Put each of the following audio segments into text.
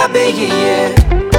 I bet, yeah, yeah.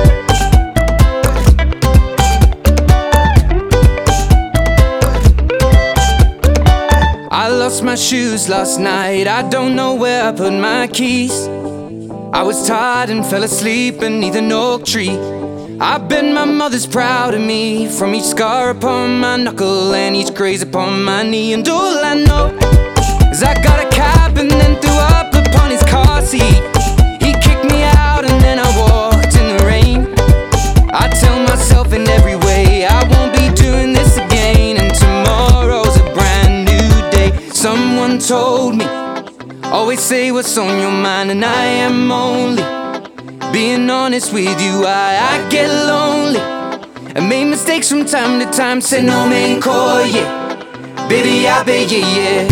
I lost my shoes last night, I don't know where I put my keys. I was tired and fell asleep beneath an oak tree. I bet my mother's proud of me, from each scar upon my knuckle and each graze upon my knee. And all I know is I got a cab and then threw up upon his car seat. He kicked me out and then I walked in the rain. I tell myself in every way I won't be doing this again, and tomorrow's a brand new day. Someone told me, always say what's on your mind, and I am only being honest with you. I get lonely and make mistakes from time to time. Say no man call, yeah. Baby, I bet, yeah, yeah.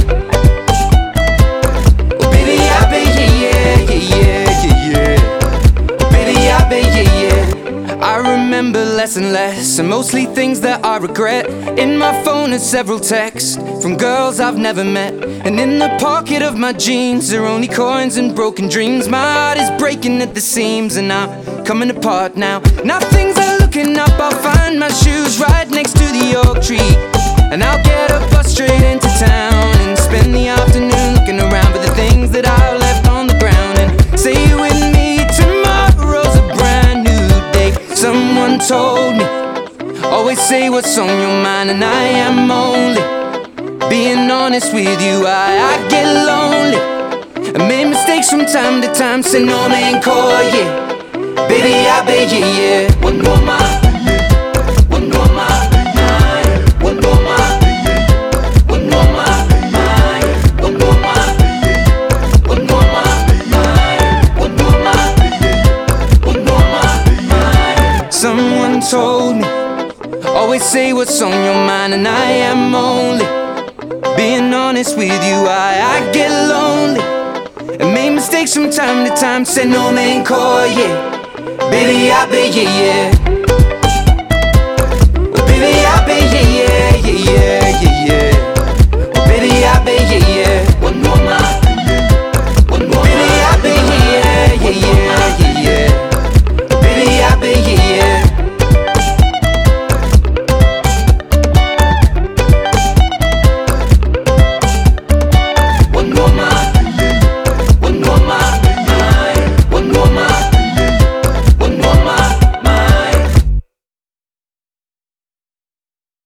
Oh, baby, I bet, yeah, yeah, yeah, yeah, yeah. Baby, I bet, yeah, yeah. I remember less and less, and mostly things that I regret. In my phone are several texts from girls I've never met, and in the pocket of my jeans are only coins and broken dreams. My heart is breaking at the seams and I'm coming apart now. Now things are looking up, I'll find my shoes right next to the oak tree, and I'll get a bus straight into town and spend the afternoon looking around for the things that I left on the ground. And say with me, tomorrow's a brand new day. Someone told me, always say what's on your mind, and I am only being honest with you. I get lonely and make mistakes from time to time. Say no man call, yeah. Baby, I bet, yeah, yeah. One more mile, one more mile, one more mile, one more mile, one more mile, one more mile, one more mile, one more mile. Someone told me, always say what's on your mind, and I am only being honest with you. I get lonely and make mistakes from time to time. Say no man call, yeah. Baby, I bet, yeah, yeah.